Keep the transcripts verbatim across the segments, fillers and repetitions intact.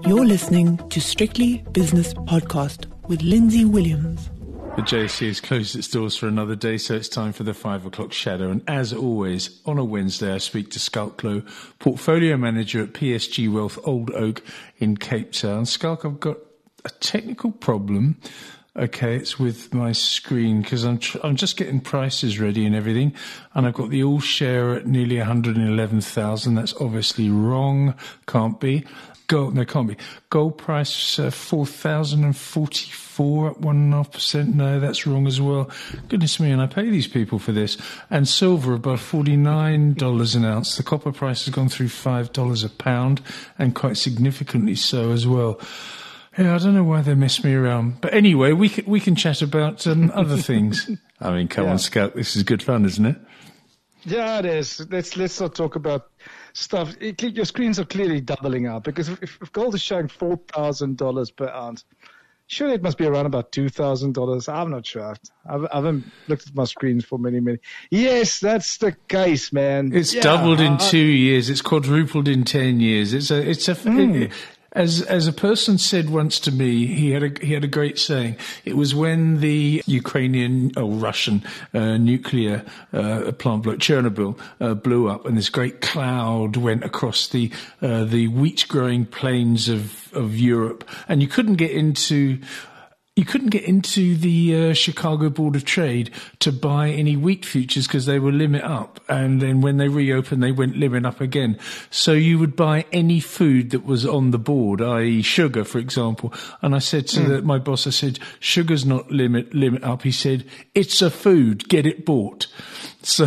You're listening to Strictly Business Podcast with Lindsay Williams. The J S E has closed its doors for another day, so it's time for the five o'clock shadow. And as always, on a Wednesday, I speak to Schalk Louw, Portfolio Manager at P S G Wealth Old Oak in Cape Town. Schalk, I've got a technical problem. Okay, it's with my screen because I'm tr- I'm just getting prices ready and everything, and I've got the all share at nearly one hundred eleven thousand. That's obviously wrong. Can't be. Gold, no, can't be. Gold price uh, four thousand forty-four at one point five percent. No, that's wrong as well. Goodness me, and I pay these people for this. And silver above forty-nine dollars an ounce. The copper price has gone through five dollars a pound, and quite significantly so as well. Yeah, I don't know why they mess me around. But anyway, we can, we can chat about um, other things. I mean, come yeah. on, Schalk, this is good fun, isn't it? Yeah, it is. Let's let's not talk about stuff. It, your screens are clearly doubling out because if, if gold is showing four thousand dollars per ounce, surely it must be around about two thousand dollars. I'm not sure. I've, I haven't looked at my screens for many, many. Yes, that's the case, man. It's yeah, doubled in I, two years. It's quadrupled in ten years. It's a, it's a, mm. it, As as a person said once to me, he had a he had a great saying. It was when the Ukrainian or Russian uh, nuclear uh, plant blew, Chernobyl uh, blew up, and this great cloud went across the uh, the wheat growing plains of of Europe, and you couldn't get into. You couldn't get into the uh, Chicago Board of Trade to buy any wheat futures because they were limit up. And then when they reopened, they went limit up again. So you would buy any food that was on the board, that is sugar, for example. And I said to mm. the, my boss, I said, sugar's not limit limit up. He said, it's a food, get it bought. So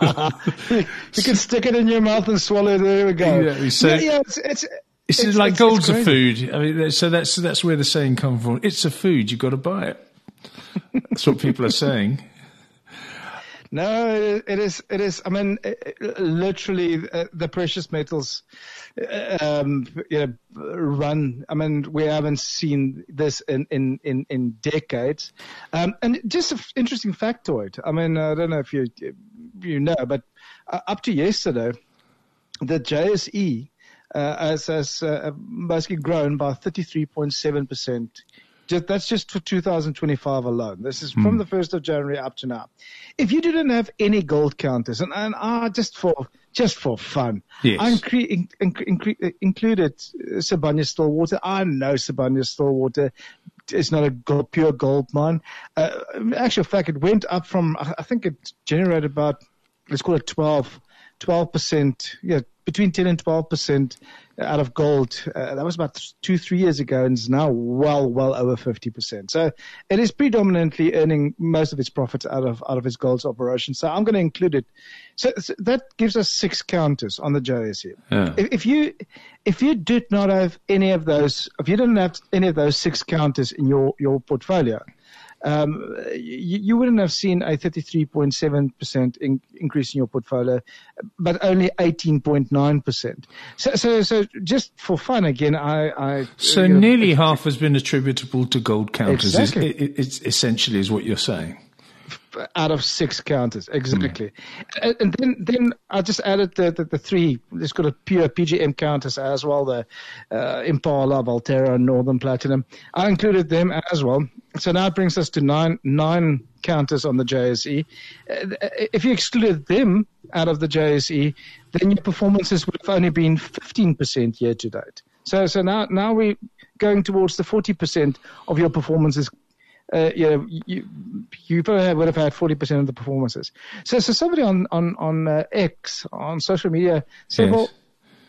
you can stick it in your mouth and swallow it. There we go. Yeah, so, yeah, yeah it's... it's It's, it's like it's, gold's it's a food. I mean, so that's that's where the saying comes from. It's a food. You've got to buy it. That's what people are saying. No, it, it is. It is. I mean, it, literally, uh, the precious metals, um, you know, run. I mean, we haven't seen this in in in, in decades. Um, and just an interesting factoid. I mean, I don't know if you you know, but uh, up to yesterday, the J S E. Uh, as has uh, basically grown by thirty-three point seven percent. Just, that's just for two thousand twenty-five alone. This is from mm. the first of January up to now. If you didn't have any gold counters, and, and uh, just for just for fun, yes. I incre- in, in, in, included Sibanye-Stillwater. I know Sibanye-Stillwater is not a gold, pure gold mine. Uh, actual fact, it went up from, I think it generated about, let's call it twelve, twelve percent, yeah, between ten and twelve percent out of gold. Uh, that was about two, three years ago, and is now well, well over fifty percent. So it is predominantly earning most of its profits out of out of its gold operations. So I'm going to include it. So, so that gives us six counters on the J S E. Yeah. If, if you if you did not have any of those, if you didn't have any of those six counters in your your portfolio, Um, you, you wouldn't have seen a thirty-three point seven percent in, increase in your portfolio, but only eighteen point nine percent. So, so, so just for fun, again, I, I so you know, nearly half has been attributable to gold counters. Exactly. Is, it, it's essentially is what you're saying. Out of six counters, exactly. Mm. And then, then I just added the, the, the three, let's call it pure P G M counters as well, the uh, Impala, Valterra, and Northern Platinum. I included them as well. So now it brings us to nine, nine counters on the J S E. Uh, if you excluded them out of the J S E, then your performances would have only been fifteen percent year to date. So, so now, now we're going towards the forty percent of your performances. Uh, you know, you, you probably would have had forty percent of the performances. So, so somebody on, on, on uh, X, on social media said, yes. well,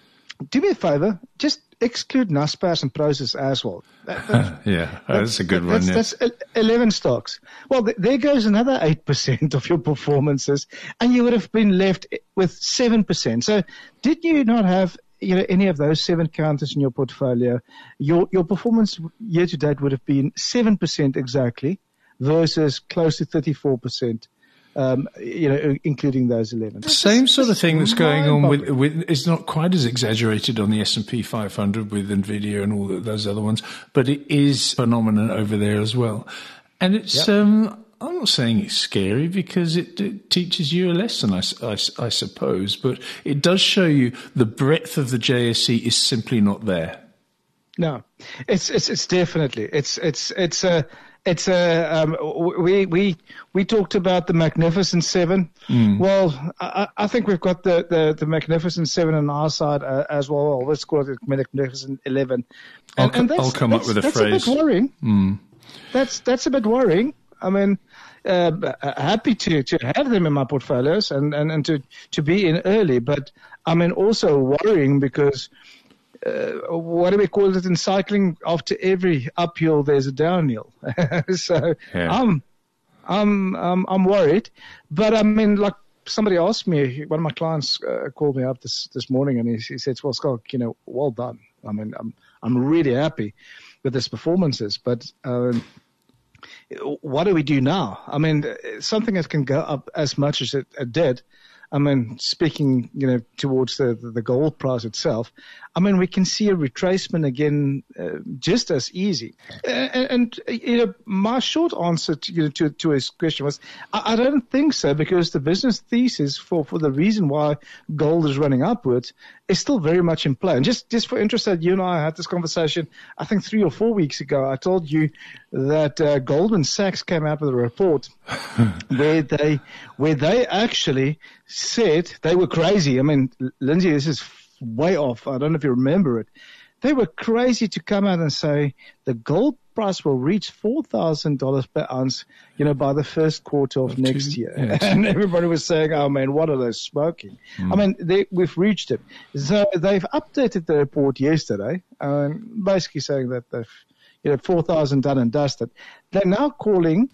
do me a favor, just exclude Naspers and Prosus as well. That, that, yeah, that, that's a good that, one. That's, yeah. that's eleven stocks. Well, th- there goes another eight percent of your performances, and you would have been left with seven percent. So did you not have you know, any of those seven counters in your portfolio, your your performance year to date would have been seven percent exactly versus close to thirty-four percent, um, you know, including those eleven. The same sort of thing that's going on with, with, it's not quite as exaggerated on the S and P five hundred with NVIDIA and all those other ones, but it is phenomenon over there as well. And it's, yep. um, I'm not saying it's scary because it, it teaches you a lesson, I, I, I suppose, but it does show you the breadth of the J S E is simply not there. No, it's it's it's definitely it's it's it's a it's a um, we we we talked about the Magnificent Seven. Mm. Well, I, I think we've got the, the, the Magnificent Seven on our side uh, as well. Let's call it the Magnificent Eleven. And, I'll, and I'll come up with a that's phrase. That's a bit worrying. Mm. That's that's a bit worrying. I mean, uh, happy to, to have them in my portfolios and, and, and to, to be in early, but I mean also worrying because. Uh, what do we call it in cycling? After every uphill, there's a downhill. so yeah. I'm, I'm, I'm, I'm worried. But I mean, like somebody asked me, one of my clients uh, called me up this this morning, and he, he said, "Well, Scott, you know, well done. I mean, I'm I'm really happy with his performances, but." Um, what do we do now? I mean, something that can go up as much as it, it did. I mean, speaking, you know, towards the, the, the gold price itself, I mean, we can see a retracement again uh, just as easy. And, and, you know, my short answer to, you know, to, to his question was, I, I don't think so, because the business thesis for, for the reason why gold is running upwards is still very much in play. And just, just for interest, that you and I had this conversation, I think three or four weeks ago, I told you that uh, Goldman Sachs came out with a report where they, where they actually said they were crazy. I mean, Lindsay, this is way off. I don't know if you remember it. They were crazy to come out and say the gold price will reach four thousand dollars per ounce, you know, by the first quarter of next year. Yes. And everybody was saying, oh man, what are they smoking? Mm. I mean, they, we've reached it. So they've updated the report yesterday, um, basically saying that they've, you know, four thousand done and dusted. They're now calling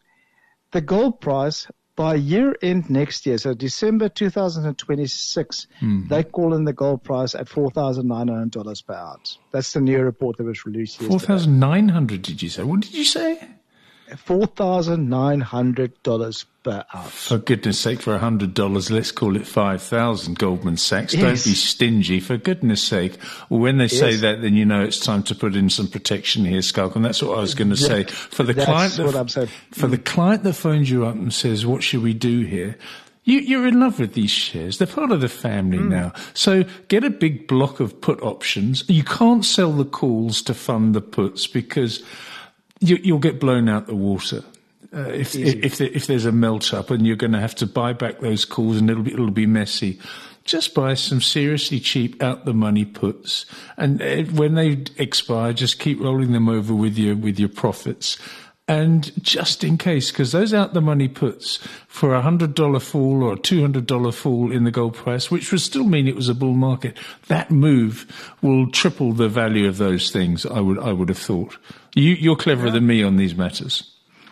the gold price by year end next year, so December two thousand twenty-six, mm-hmm. they're calling the gold price at four thousand nine hundred dollars per ounce. That's the new report that was released yesterday. four thousand nine hundred dollars, did you say? What did you say? four thousand nine hundred dollars per ounce. For goodness sake, for one hundred dollars, let's call it five thousand dollars, Goldman Sachs. Yes. Don't be stingy, for goodness sake. Well, when they say yes. that, then you know it's time to put in some protection here, Skulk, and that's what I was going to say. For the that's client that, what I'm saying. For the client that phones you up and says, what should we do here? You, you're in love with these shares. They're part of the family mm. now. So get a big block of put options. You can't sell the calls to fund the puts because you, you'll get blown out the water. Uh, if, if, if, there, if there's a melt up and you're going to have to buy back those calls and it'll be, it'll be messy, just buy some seriously cheap out the money puts. And uh, when they expire, just keep rolling them over with your, with your profits. And just in case, because those out the money puts for a hundred dollar fall or a two hundred dollar fall in the gold price, which would still mean it was a bull market, that move will triple the value of those things. I would, I would have thought. You, you're cleverer yeah. than me on these matters.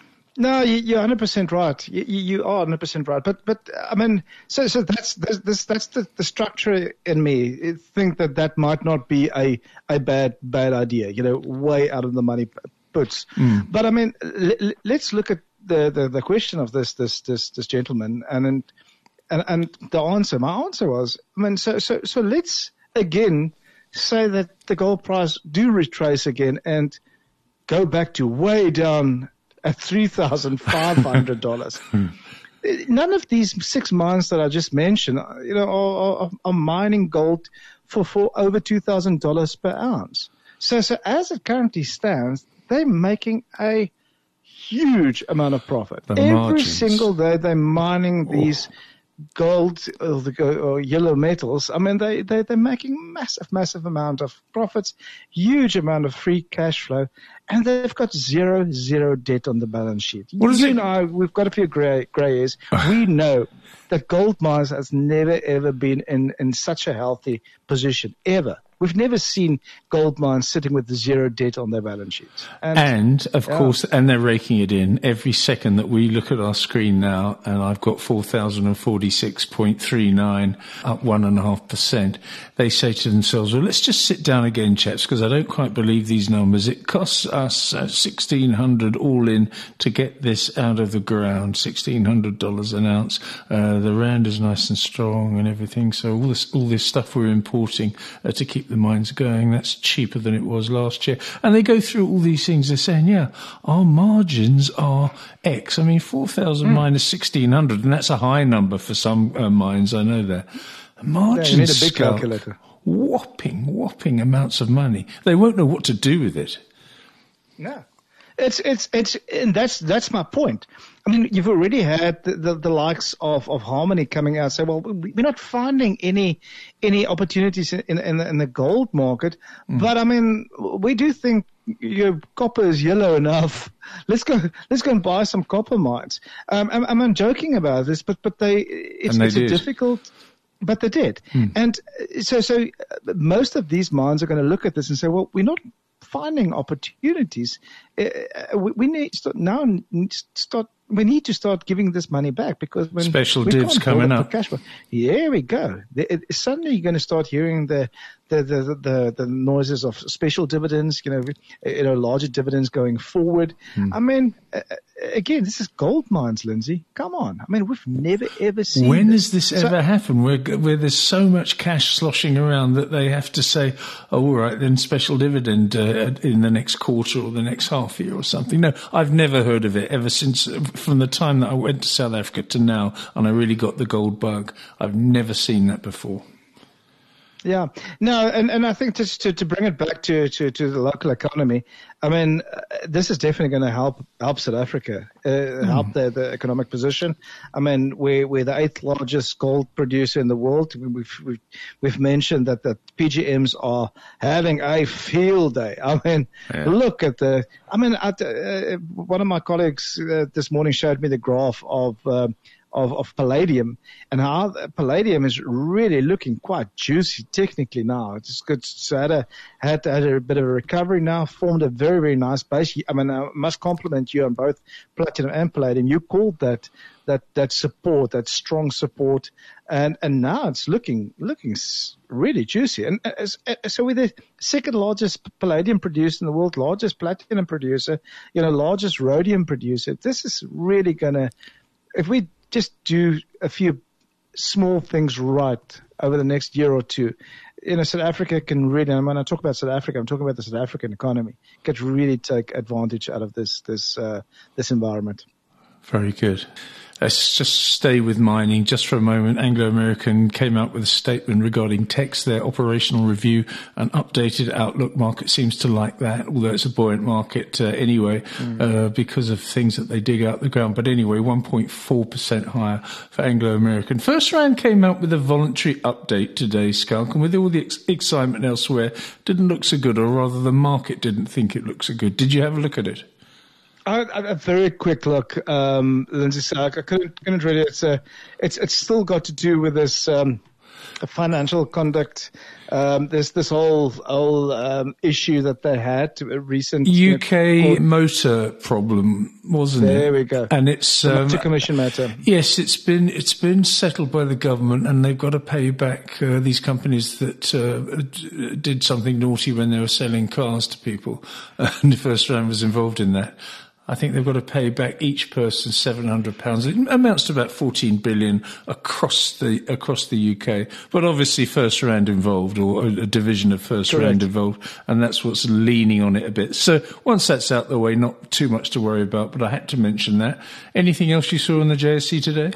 No, you, you're one hundred percent right. You, you are one hundred percent right. But, but I mean, so, so that's, this, that's the, the structure in me. I think that that might not be a, a bad, bad idea, you know, way out of the money puts. Mm. But I mean, l- let's look at the, the, the question of this, this, this, this gentleman and, and, and the answer. My answer was, I mean, so, so, so let's again say that the gold price do retrace again and go back to way down at three thousand five hundred dollars. None of these six mines that I just mentioned, you know, are, are, are mining gold for, for over two thousand dollars per ounce. So, so as it currently stands, they're making a huge amount of profit. The Every margins. single day they're mining oh. these gold or, the, or yellow metals. I mean, they, they, they're making massive, massive amount of profits, huge amount of free cash flow, and they've got zero, zero debt on the balance sheet. What is you it? know, we've got a few gray, gray hairs. We know that gold mines has never, ever been in, in such a healthy position, ever. We've never seen gold mines sitting with zero debt on their balance sheets. And, and of yeah. course, and they're raking it in every second that we look at our screen now, and I've got four thousand forty-six point three nine, up one and a half percent. They say to themselves, well, let's just sit down again, chaps, because I don't quite believe these numbers. It costs us uh, sixteen hundred dollars all in to get this out of the ground, sixteen hundred dollars an ounce. Uh, the rand is nice and strong and everything. So all this, all this stuff we're importing uh, to keep the mines going, that's cheaper than it was last year. And they go through all these things. They're saying, yeah, our margins are X. I mean, four thousand mm. minus sixteen hundred, and that's a high number for some uh, mines. I know that. Margins, yeah, you need a big calculator. whopping, whopping amounts of money. They won't know what to do with it. No. It's, it's, it's, and that's, that's my point. I mean, you've already had the, the, the likes of, of Harmony coming out and say, well, we're not finding any, any opportunities in, in, in the gold market. Mm. But I mean, we do think your copper is yellow enough. Let's go, let's go and buy some copper mines. Um, I'm, I'm joking about this, but, but they, it's, they it's a difficult, but they did. Hmm. And so, so most of these mines are going to look at this and say, well, we're not finding opportunities. Uh, we, we need to now need to start. We need to start giving this money back because when special divs coming up. Cash flow, here we go. It, it, suddenly you're going to start hearing the the, the the the noises of special dividends. You know, you know, larger dividends going forward. Hmm. I mean, uh, again, this is gold mines, Lindsay. Come on. I mean, we've never ever seen. When this. has this so, ever happened? Where where there's so much cash sloshing around that they have to say, "Oh, all right, then special dividend uh, in the next quarter or the next half year or something." No, I've never heard of it ever since. From the time that I went to South Africa to now, and I really got the gold bug, I've never seen that before. Yeah, no, and, and I think just to, to bring it back to, to, to the local economy, I mean, uh, this is definitely going to help help South Africa, uh, mm. help the, the economic position. I mean, we're, we're the eighth largest gold producer in the world. We've we've, we've mentioned that the P G Ms are having a field day. I mean, yeah. look at the. I mean, at, uh, one of my colleagues uh, this morning showed me the graph of. Uh, Of, of palladium and how palladium is really looking quite juicy technically now. It's good. So had a, had, had a bit of a recovery now, formed a very, very nice base. I mean, I must compliment you on both platinum and palladium. You called that, that, that support, that strong support. And, and now it's looking, looking really juicy. And as, as, so we're the second largest palladium producer in the world, largest platinum producer, you know, largest rhodium producer. This is really going to, if we just do a few small things right over the next year or two, you know, South Africa can really, and when I talk about South Africa, I'm talking about the South African economy, could really take advantage out of this, this, uh, this environment. Very good. Let's just stay with mining just for a moment. Anglo American came out with a statement regarding Teck's, their operational review, an updated outlook. Market seems to like that, although it's a buoyant market uh, anyway, mm. uh, because of things that they dig out the ground. But anyway, one point four percent higher for Anglo American. FirstRand came out with a voluntary update today, Schalk, and with all the ex- excitement elsewhere, didn't look so good, or rather the market didn't think it looked so good. Did you have a look at it? I, a very quick look, um, Lindsay. So I couldn't, couldn't really. It's a, it's it's still got to do with this um, financial conduct. Um, there's this whole whole um, issue that they had, a recent U K you know, motor problem, wasn't there it? There we go. And it's um, motor commission matter. Yes, it's been it's been settled by the government, and they've got to pay back uh, these companies that uh, did something naughty when they were selling cars to people, and the FirstRand was involved in that. I think they've got to pay back each person seven hundred pounds. It amounts to about fourteen billion across the across the U K. But obviously FirstRand involved, or a division of FirstRand involved, and that's what's leaning on it a bit. So once that's out the way, not too much to worry about, but I had to mention that. Anything else you saw on the J S C today?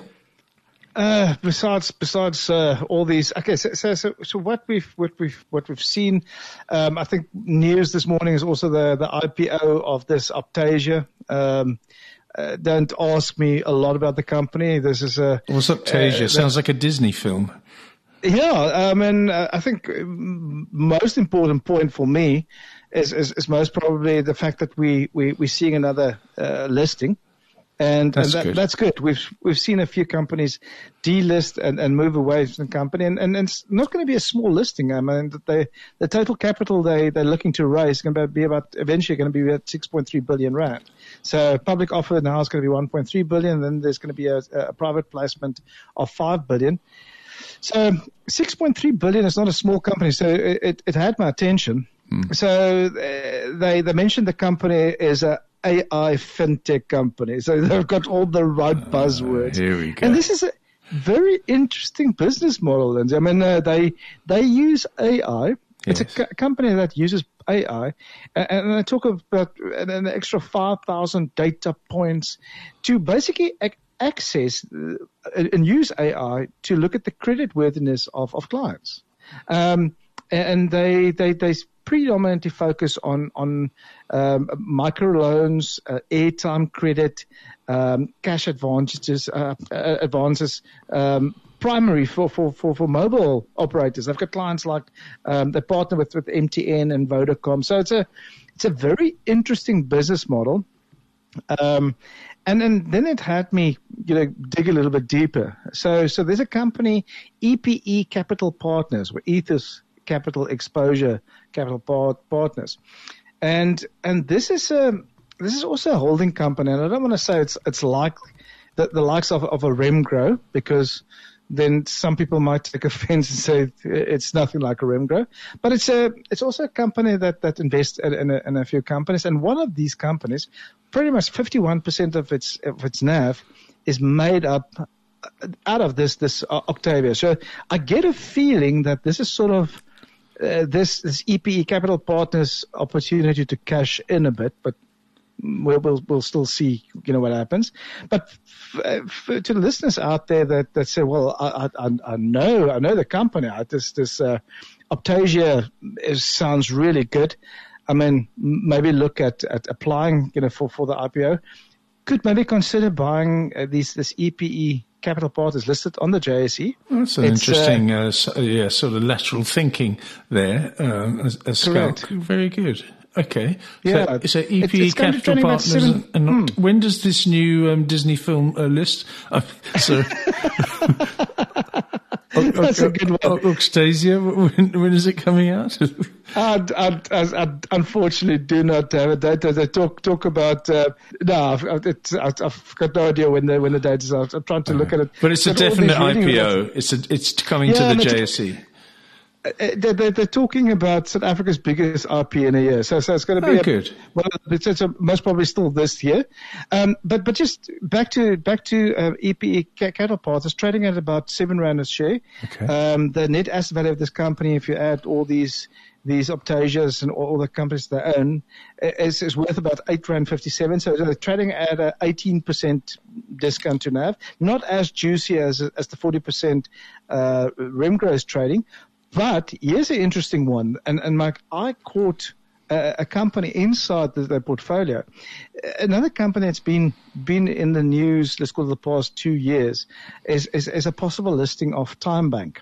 Uh, besides, besides, uh, all these, okay, so, so, so, so what we've, what we've, what we've seen, um, I think news this morning is also the, the I P O of this Optasia. Um, uh, don't ask me a lot about the company. This is a. What's Optasia? Uh, Sounds like a Disney film. Yeah, I mean, uh, I think most important point for me is, is, is most probably the fact that we, we, we're seeing another, uh, listing. And, that's, and that, good. that's good. We've we've seen a few companies delist and, and move away from the company, and, and, and it's not going to be a small listing. I mean, they, the total capital they they're looking to raise is going to be about eventually going to be about six point three billion rand. So public offer now is going to be one point three billion. Then there's going to be a, a private placement of five billion. So six point three billion is not a small company. So it it, it had my attention. Hmm. So uh, they they mentioned the company is a A I fintech company. So they've got all the right buzzwords. Uh, here we go. And this is a very interesting business model, Lindsay. I mean, uh, they, they use A I. Yes. It's a co- company that uses A I. And, and they talk about an extra five thousand data points to basically ac- access uh, and use A I to look at the creditworthiness of, of clients. Um, and they they they predominantly focus on on um, microloans, uh, airtime credit, um, cash advantages, uh, uh, advances. Um, primary for, for, for, for mobile operators. I've got clients like um, they partner with, with M T N and Vodacom. So it's a it's a very interesting business model. Um, and then, then it had me, you know, dig a little bit deeper. So so there's a company, E P E Capital Partners, or Ethos Capital Exposure Capital part, Partners, and and this is a this is also a holding company. And I don't want to say it's it's like the, the likes of, of a Remgro, because then some people might take offense and say it's nothing like a Remgro. But it's a it's also a company that, that invests in a, in a few companies. And one of these companies, pretty much fifty-one percent of its of its N A V is made up out of this this Octavia. So I get a feeling that this is sort of uh, this this E P E Capital Partners opportunity to cash in a bit, but We'll, we'll we'll still see, you know, what happens. But f- f- to the listeners out there that, that say, well, I, I I know I know the company. I, this this uh, Optasia is, sounds really good. I mean, maybe look at, at applying, you know, for, for the I P O. Could maybe consider buying uh, these this E P E Capital Partners listed on the J S E. That's an it's, interesting, uh, so, yeah, sort of lateral thinking there. Uh, as, as Schalk. Very good. Okay. Yeah. So, so E P E it's, it's Capital Partners. seven, and not, hmm. When does this new um, Disney film uh, list? Uh, so, That's a good one. Octasia, when, when is it coming out? I, I, I, I unfortunately do not have a date. They talk talk about. Uh, no, I've, it's, I've got no idea when the when the date is out. I'm trying to look at it. But it's a definite I P O. It's a, it's coming yeah, to the J S E. They're, they're talking about South Africa's biggest R P in a year, so so it's going to be oh, a, good. Well, it's, it's a, most probably still this year. Um, but but just back to back to uh, E P E Capital Partners, trading at about seven rand a share. Okay. Um, the net asset value of this company, if you add all these these Optasias and all the companies they own, is, is worth about eight rand fifty seven. So they're trading at a eighteen percent discount to N A V, not as juicy as as the forty percent uh, Remgro is trading. But here's an interesting one, and, and Mike, I caught a, a company inside the, their portfolio. Another company that's been been in the news, let's call it the past two years, is, is, is a possible listing of TimeBank.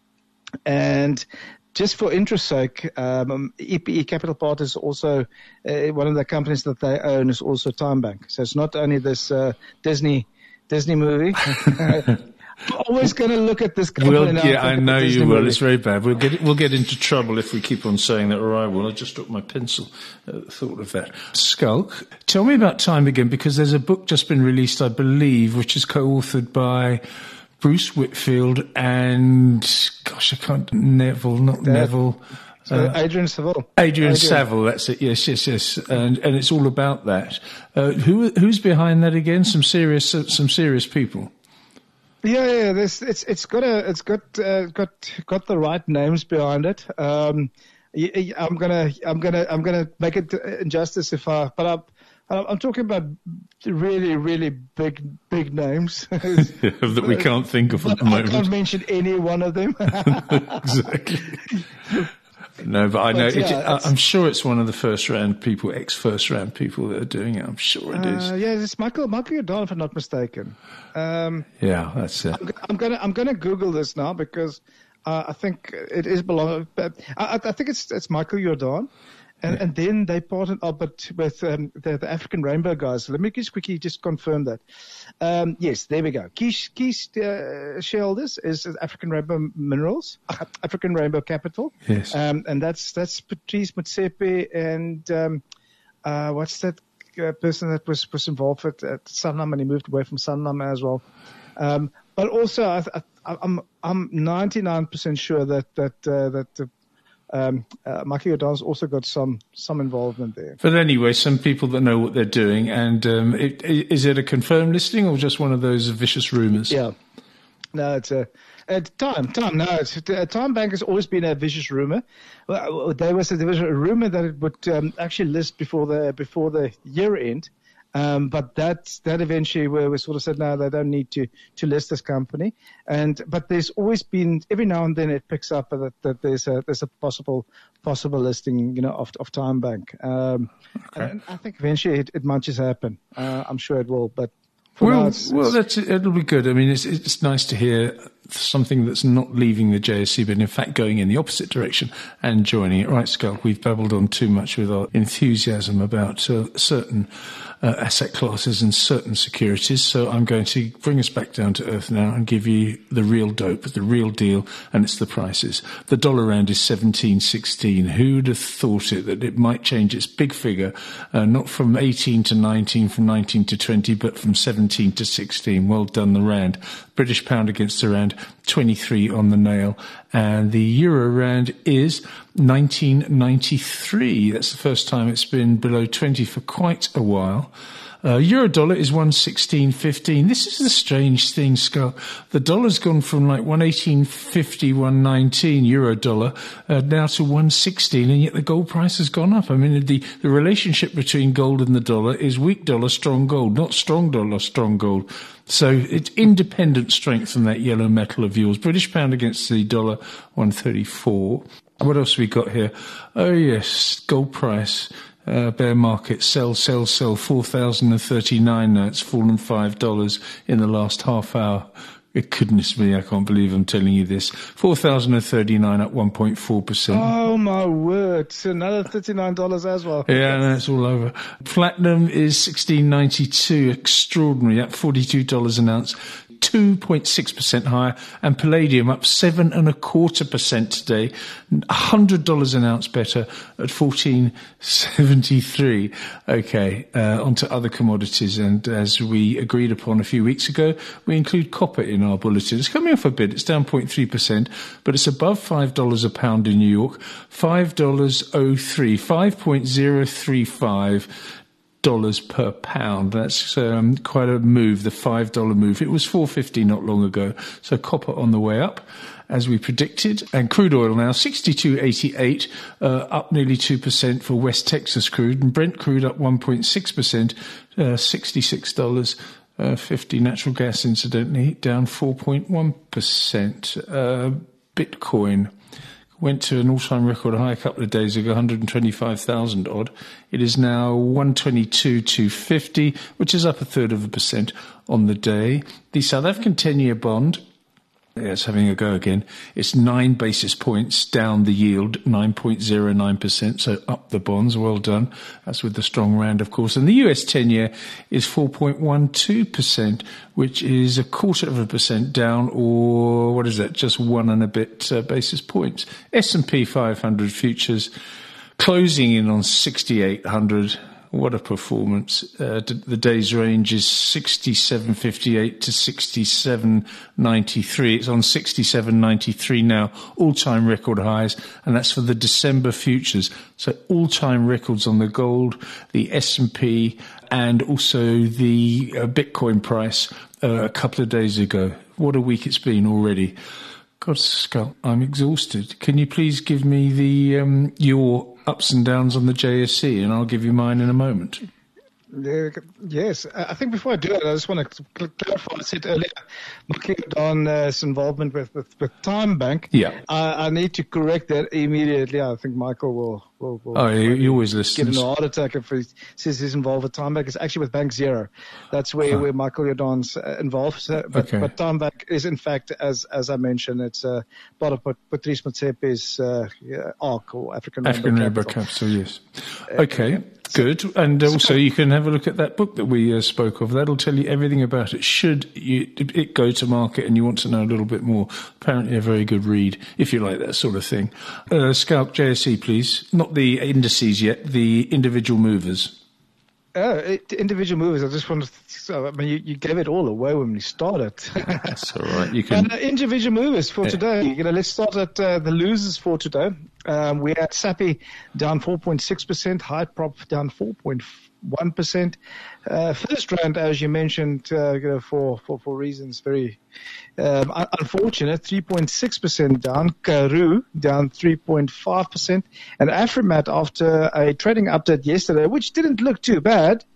And just for interest's sake, um, E P E Capital Partners also, uh, one of the companies that they own is also TimeBank. So it's not only this uh, Disney Disney movie. Always going to look at this company. We'll, now yeah, I know you movie. will. It's very bad. We'll get we'll get into trouble if we keep on saying that, or I will. I just dropped my pencil. Uh, thought of that. Schalk, tell me about Time again, because there's a book just been released, I believe, which is co-authored by Bruce Whitfield and gosh, I can't Neville, not that, Neville. Uh, Adrian Saville. Adrian, Adrian Saville, that's it. Yes, yes, yes. And and it's all about that. Uh, who who's behind that again? Some serious some serious people. Yeah, yeah. This it's it's got a it's got uh, got got the right names behind it. Um, I'm gonna I'm gonna I'm gonna make it injustice if I, but I'm I'm talking about really really big big names that we can't think of at the moment. I can't mention any one of them. Exactly. No, but I know. But, yeah, it, I'm sure it's one of the first round people, ex first round people that are doing it. I'm sure it is. Uh, yeah, it's Michael Michael Jordan, if I'm not mistaken. Um, yeah, that's it. I'm, I'm gonna I'm gonna Google this now because uh, I think it is belong. But I, I think it's it's Michael Jordan. And, yeah. and then they partnered up with, with um, the, the African Rainbow guys. So let me just quickly just confirm that. Um, yes, there we go. Key, key uh, shareholders is African Rainbow Minerals, African Rainbow Capital. Yes. Um, and that's that's Patrice Motsepe and um, uh, what's that uh, person that was, was involved at, at Sanlam, and he moved away from Sanlam as well. Um, but also, I, I, I'm I'm ninety-nine percent sure that that uh, that the Um, uh, Michael Jordan's also got some some involvement there. But anyway, some people that know what they're doing. And um, it, is it a confirmed listing or just one of those vicious rumours? Yeah. No, it's a, a time, time. No, it's a, Time Bank has always been a vicious rumor. Well, there was a, there was a rumor that it would um, actually list before the before the year end, Um, but that that eventually we, we sort of said, no, they don't need to, to list this company. And but there's always been, every now and then it picks up that, that there's a there's a possible possible listing, you know, of of TymeBank. Um, okay. And I think eventually it, it might just happen. Uh, I'm sure it will, but. Well, it's, well, it's, that's it'll be good. I mean, it's it's nice to hear something that's not leaving the J S C, but in fact going in the opposite direction and joining it. Right, Schalk, we've babbled on too much with our enthusiasm about uh, certain uh, asset classes and certain securities, so I'm going to bring us back down to earth now and give you the real dope, the real deal, and it's the prices. The dollar rand is seventeen sixteen. Who'd have thought it, that it might change its big figure, uh, not from eighteen to nineteen, from nineteen to twenty, but from seventeen to sixteen. Well done, the rand. British pound against the rand, twenty-three on the nail. And the euro rand is nineteen ninety-three. That's the first time it's been below twenty for quite a while. Uh, euro dollar is one sixteen fifteen. This is a strange thing, Scott. The dollar's gone from like one eighteen fifty, one nineteen euro dollar uh, now to one sixteen, and yet the gold price has gone up. I mean, the, the relationship between gold and the dollar is weak dollar, strong gold, not strong dollar, strong gold. So it's independent strength from that yellow metal of yours. British pound against the dollar, one thirty-four. What else have we got here? Oh, yes, gold price. Uh, bear market, sell, sell, sell, four thousand thirty-nine now. It's fallen five dollars in the last half hour. Goodness me, I can't believe I'm telling you this. four thousand thirty-nine up one point four percent. Oh, my word. It's another thirty-nine dollars as well. Yeah, no, it's all over. Platinum is sixteen ninety-two. Extraordinary, up forty-two dollars an ounce. two point six percent higher, and palladium up seven and a quarter percent today, one hundred dollars an ounce better at fourteen seventy-three. Okay, uh, on to other commodities, and as we agreed upon a few weeks ago, we include copper in our bulletin. It's coming off a bit, it's down zero point three percent, but it's above five dollars a pound in New York, five dollars oh three, five point oh three five dollars per pound. That's um, quite a move, the five dollar move. It was four fifty not long ago. So copper on the way up, as we predicted. And crude oil now, sixty-two eighty-eight, uh, up nearly two percent for West Texas crude. And Brent crude up one point six percent, uh, sixty-six dollars fifty. Natural gas, incidentally, down four point one percent. Uh, Bitcoin went to an all-time record high a couple of days ago, one hundred twenty-five thousand odd. It is now one twenty-two two fifty, which is up a third of a percent on the day. The South African ten-year bond, yeah, it's having a go again. It's nine basis points down the yield, nine point oh nine percent, so up the bonds. Well done. That's with the strong rand, of course. And the U S ten-year is four point one two percent, which is a quarter of a percent down, or what is that, just one and a bit uh, basis points. S and P five hundred futures closing in on sixty-eight hundred. What a performance. Uh, the day's range is sixty-seven fifty-eight to sixty-seven ninety-three. It's on sixty-seven ninety-three now, all-time record highs, and that's for the December futures. So all-time records on the gold, the S and P, and also the uh, Bitcoin price uh, a couple of days ago. What a week it's been already. God, Schalk, I'm exhausted. Can you please give me the um, your ups and downs on the J S C, and I'll give you mine in a moment. Uh, yes, I think before I do it, I just want to clarify. I said earlier, Michael Yadon's uh, involvement with, with, with TymeBank. Yeah. I, I need to correct that immediately. I think Michael will. will, will oh, he, he always listens. Get a heart attack if he says he's involved with TymeBank. It's actually with Bank Zero. That's where, oh. where Michael Yadon's uh, involved. So, but, okay. but TymeBank is, in fact, as as I mentioned, it's uh, part of Patrice Motsepe's uh, yeah, ARC, or African, African Rainbow Rainbow Capital. Capital, yes. Okay. Uh, Good. And also you can have a look at that book that we uh, spoke of. That'll tell you everything about it. Should you, it go to market and you want to know a little bit more, apparently a very good read, if you like that sort of thing. Uh, Schalk, J S C, please. Not the indices yet, the individual movers. Uh, it, individual movers, I just wanted to, so, I mean, you, you gave it all away when we started. That's all right. You can. And, uh, individual movers for yeah. today. You know, let's start at uh, the losers for today. Um, we had Sappi down four point six percent, Hyprop down four point one percent. Uh, First Rand, as you mentioned, uh, you know, for, for, for reasons very um, un- unfortunate, three point six percent down. Karoo down three point five percent. And Afrimat, after a trading update yesterday, which didn't look too bad,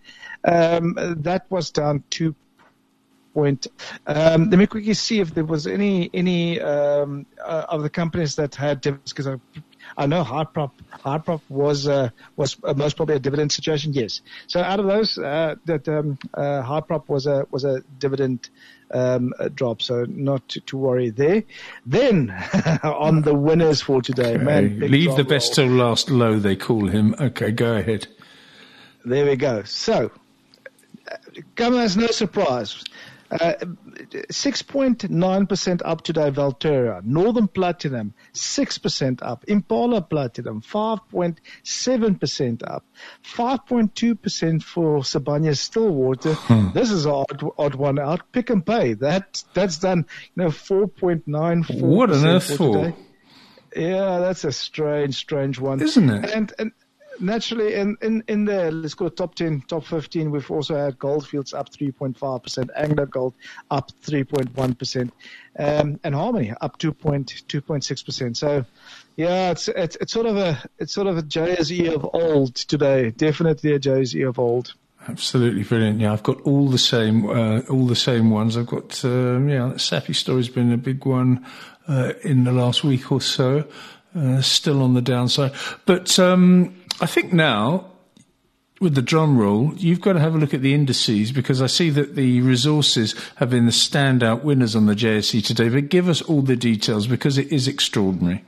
Um, that was down two point. Um, let me quickly see if there was any any um, uh, of the companies that had dividends, because I, I know Hyprop Hyprop was uh, was uh, most probably a dividend situation. Yes. So out of those, uh, that um, uh, Hyprop was a was a dividend um, a drop. So not to, to worry there. Then on the winners for today, okay. man, leave the best till last. Low, they call him. Okay, go ahead. There we go. So, come as no surprise. Uh, six point nine percent up today, Valterra. Northern Platinum, six percent up. Impala Platinum, five point seven percent up. five point two percent for Sibanye Stillwater. Hmm. This is an odd, odd one out. Pick and Pay. That, that's done, you know, four point nine four percent. What on earth for? Today. Yeah, that's a strange, strange one. Isn't it? And, and, Naturally, in, in, in the, let's go top ten, top fifteen, we've also had Goldfields up three point five percent, Anglo Gold up three point one percent, um, and Harmony up two point six percent. So, yeah, it's, it's, it's sort of a, it's sort of a J S E of old today. Definitely a J S E of old. Absolutely brilliant. Yeah, I've got all the same, uh, all the same ones. I've got, um, yeah, Sappi Story's been a big one, uh, in the last week or so, uh, still on the downside. But, um, I think now, with the drum roll, you've got to have a look at the indices, because I see that the resources have been the standout winners on the J S E today. But give us all the details, because it is extraordinary.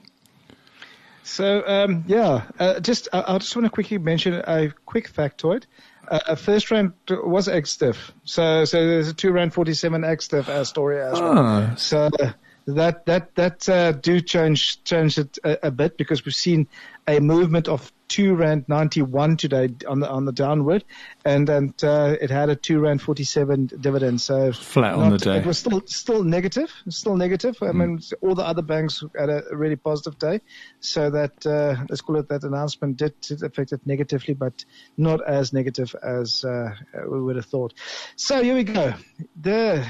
So, um, yeah, uh, just I, I just want to quickly mention a quick factoid. Uh, first round was X-Diff. So, so there's a two rand forty-seven X-Diff uh, story as well. Ah. So that that that uh, do change change it a, a bit, because we've seen a movement of two rand ninety-one today on the on the downward, and and uh, it had a two rand forty-seven dividend. So flat on the day. It was still still negative, still negative. I mm. mean, all the other banks had a really positive day, so that uh, let's call it that announcement did, did affect it negatively, but not as negative as uh, we would have thought. So here we go. The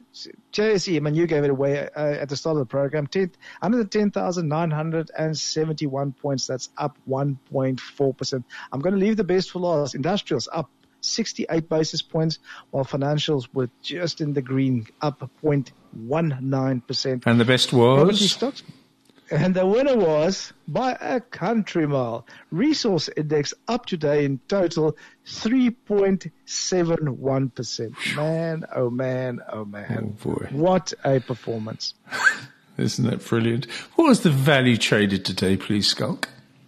J S E, I mean, you gave it away uh, at the start of the program. one hundred ten thousand nine hundred seventy-one points. That's up one point four percent. I'm going to leave the best for last. Industrials up sixty-eight basis points, while financials were just in the green, up zero point one nine percent. And the best was? Property stocks. And the winner was, by a country mile, Resource Index up today in total three point seven one percent. Man, oh man, oh man. Oh boy. What a performance. Isn't that brilliant? What was the value traded today, please, Skulk?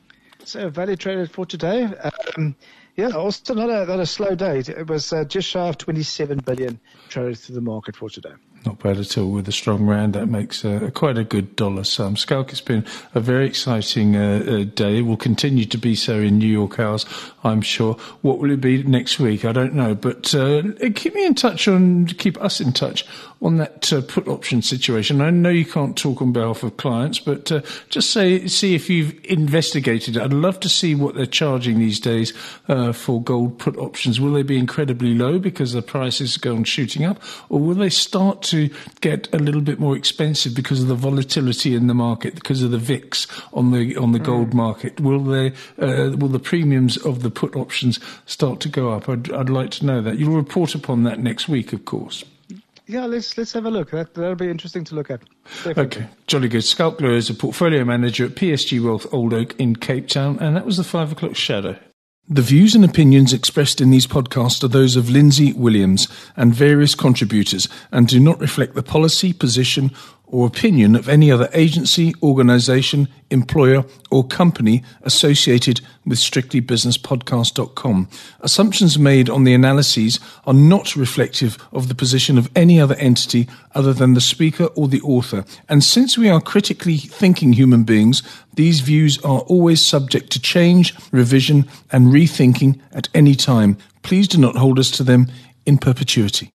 So value traded for today, um, yeah, also not a, not a slow day. It was uh, just shy of twenty-seven billion traded through the market for today. Not bad at all. With a strong rand, that makes uh, quite a good dollar sum. Skulk, it's been a very exciting uh, uh, day. It will continue to be so in New York hours, I'm sure. What will it be next week? I don't know. But uh, keep me in touch on, keep us in touch on that uh, put option situation. I know you can't talk on behalf of clients, but uh, just say, see if you've investigated it. I'd love to see what they're charging these days uh, for gold put options. Will they be incredibly low because the prices go on shooting up, or will they start to to get a little bit more expensive because of the volatility in the market, because of the V I X on the on the mm. gold market? Will they uh, will the premiums of the put options start to go up? I'd, I'd like to know that. You'll report upon that next week, of course. Yeah, let's let's have a look. That that'll be interesting to look at. Definitely. Okay, jolly good. Skulk Lure is a portfolio manager at P S G Wealth Old Oak in Cape Town, and that was the five o'clock shadow. The views and opinions expressed in these podcasts are those of Lindsay Williams and various contributors and do not reflect the policy, position or opinion of any other agency, organisation, employer or company associated with strictly business podcast dot com. Assumptions made on the analyses are not reflective of the position of any other entity other than the speaker or the author. And since we are critically thinking human beings, these views are always subject to change, revision and rethinking at any time. Please do not hold us to them in perpetuity.